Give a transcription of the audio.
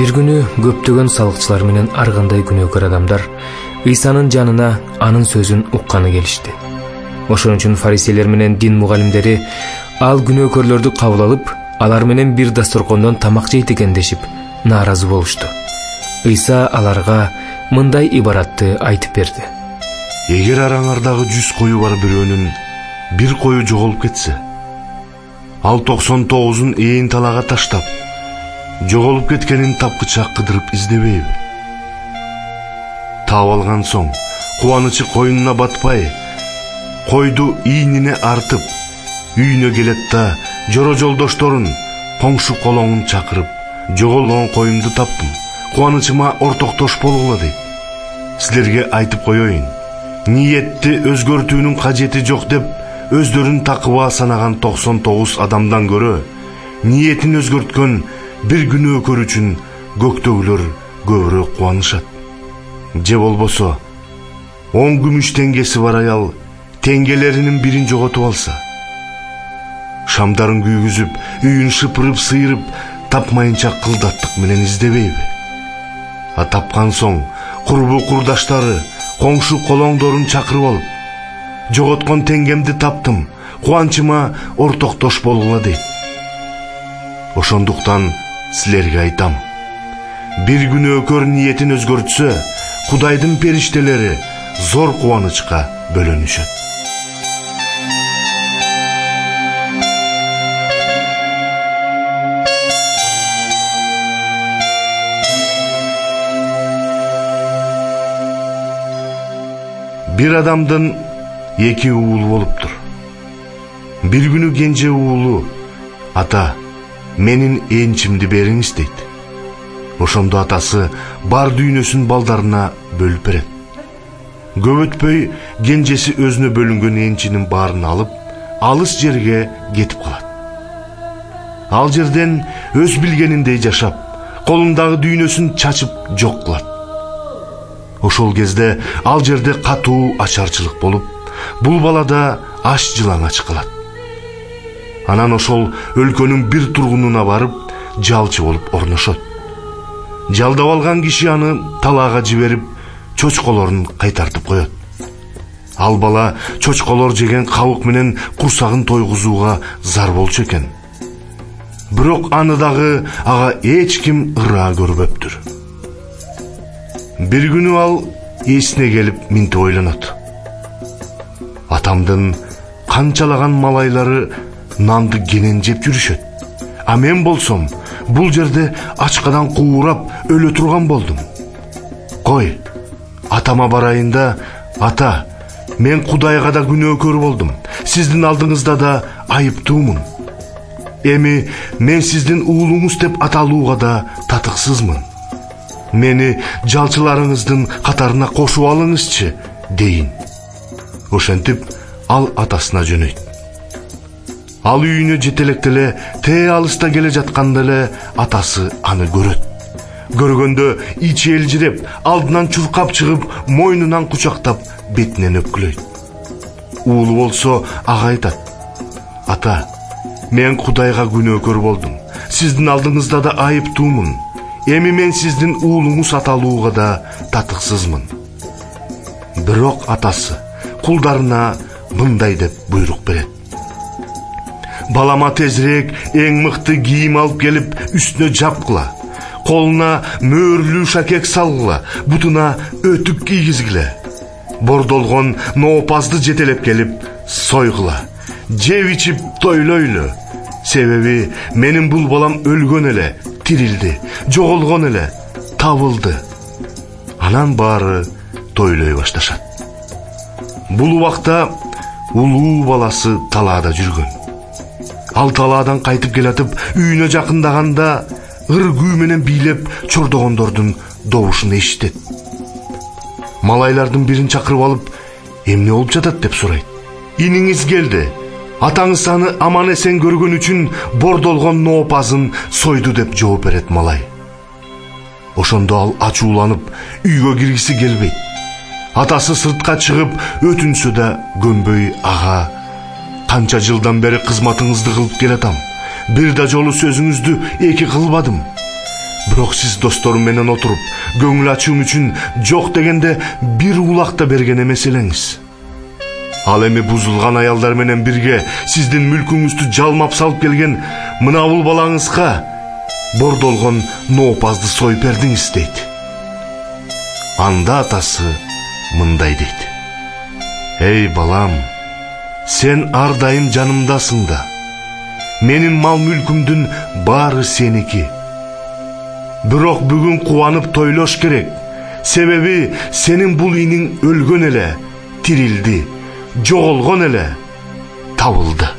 Бир күнү көптөгөн салыкчылар менен ар кандай күнөөкөр адамдар Ыйсанын жанына анын сөзүн укканы келишти. Ошон үчүн фарисейлер менен дин мугалимдери ал күнөөкөрлөрдү кабыл алып, алар менен бир дасторкондон тамак жейт экен дешип нааразы болушту. Ыйса аларга мындай ибаратты айтып берди. Эгер араңардагы 100 кою бар бирөөнүн бир кою жоголуп кетсе, ал 99-ун ээн талаага таштап, жоголуп кеткенин тапкыча кыдырып издебейби? Таап алган соң, кубанычы коюнуна батпай, койду ийнине артып, үйүнө келет да жоро жолдошторун, коңшу колоңун чакырып, жоголгон коюмду таптым, кубанычыма ортоктош болгула дейт. Силерге айтып коеюн, ниетти өзгөртүүнүн кажети жок деп өздөрүн такыба санаган 99 адамдан көрө, ниетин өзгөрткөн бир күнөөкөр үчүн көктөгүлөр көбүрөөк кубанышат. Же болбосо 10 күмүш теңгеси бар аял теңгелеринин бирин жоготуп алса, шамдарын күйгүзүп, үйүн шыпырып сыйрып, тапмайынча кылдаттык менен издебейби? А тапкан соң курбу курдаштары, коңшу колоңдорун чакырып алып, жоготкон теңгемди таптым, кубанчыма ортоктош болгула дейт. Ошондуктан силерге айтам, бир күнөөкөр ниетин өзгөртсө, Кудайдын периштелери зор кубанычка бөлөнүшөт. Бир адамдын 2 уулу болуптур. Бир күнү кенже уулу: "Ата, менин энчимди бериңиз" дейт. Ошондо атасы бар дүйнөсүн балдарына бөлүп берет. Көп өтпөй кенжеси өзүнө бөлүнгөн энчинин баарын алып, алыс жерге кетип калат. Ал жерден өз билгениндей жашап, колундагы дүйнөсүн чачып жок кылат. Ошол кезде ал жерде катуу ачарчылык болуп, бул бала да аш жылаңач калат. Анан ошол өлкөнүн бир тургунуна барып, жалчы болуп орношот. Жалдап алган киши аны талаага жиберип, чочколорун кайтартып коет. Ал бала чочколор жеген кабык менен курсагын тойгузууга зар болчу экен. Бирок аны дагы ага эч ким ыраа көрбөптүр. Бир күнү ал эсине келип минтип ойлонот. Атамдын канчалаган малайлары нанды кенен жеп жүрүшөт. А мен болсом, бул жерде ачкадан куурап өлө турган болдум. Кой, атама барайын да: "Ата, мен Кудайга да күнөөкөр болдум, сиздин алдыңызда да айыптуумун. Эми мен сиздин уулуңуз деп аталууга да татыксызмын. Мени жалчыларыңыздын катарына кошуп алыңызчы" дейин. Ошентип ал атасына жөнөйт. Ал үйүнө жете электеле, тээ алыста келе жатканда эле атасы аны көрөт. Көргөндө ичи элжиреп, алдынан чуркап чыгып, мойнунан кучактап, бетинен өпкүлөйт. Уулу болсо ага айтат: "Ата, мен Кудайга күнөөкөр болдум, сиздин алдыңызда да айыптуумун. Эми мен сиздин уулуңуз аталууга да татыксызмын." Бирок атасы кулдарына мындай деп буйрук берет: "Балама тезирээк эң мыкты кийим алып келип, үстүнө жапкыла, колуна мөөрлүү шакек салгыла, бутуна өтүк кийгизгиле. Бордолгон ноопазды жетелеп келип, сойгула, жеп ичип тойлойлу. Себеби менин бул балам өлгөн эле, тирилди, жоголгон эле, табылды." Анан баары тойлой башташат. Бул убакта улуу баласы талаада жүргөн. Ал талаадан кайтып келатып, үйүнө жакындаганда ыр күү менен бийлеп чордогондордун добушун эшитет. Малайлардын бирин чакырып алып, "Эмне болуп жатат?" деп сурайт. "Иниңиз келди. Атаңыз аны аман эсен көргөн үчүн бордолгон ноопазын сойду" деп жооп берет малай. Ошондо ал ачууланып, үйгө киргиси келбейт. Атасы сыртка чыгып өтүнсө да көнбөй ага: "Канча жылдан бери кызматыңызды кылып келатам. Бир да жолу сөзүңүздү эки кылбадым. Бирок сиз досторум менен отуруп көңүл ачуум үчүн жок дегенде бир улак да берген эмес элеңиз. Ал эми бузулган аялдар менен бирге сиздин мүлкүңүздү жалмап салып келген мына бул балаңызга бордолгон ноопазды союп бердиңиз дейт. Анда атасы мындай дейт: эй балам, сен ар дайым жанымдасың да. Менин мал мүлкүмдүн баары сеники. Бирок бүгүн кубанып тойлош керек. Себеби сенин бул иниң өлгөн эле, тирилди, жоголгон эле, табылды.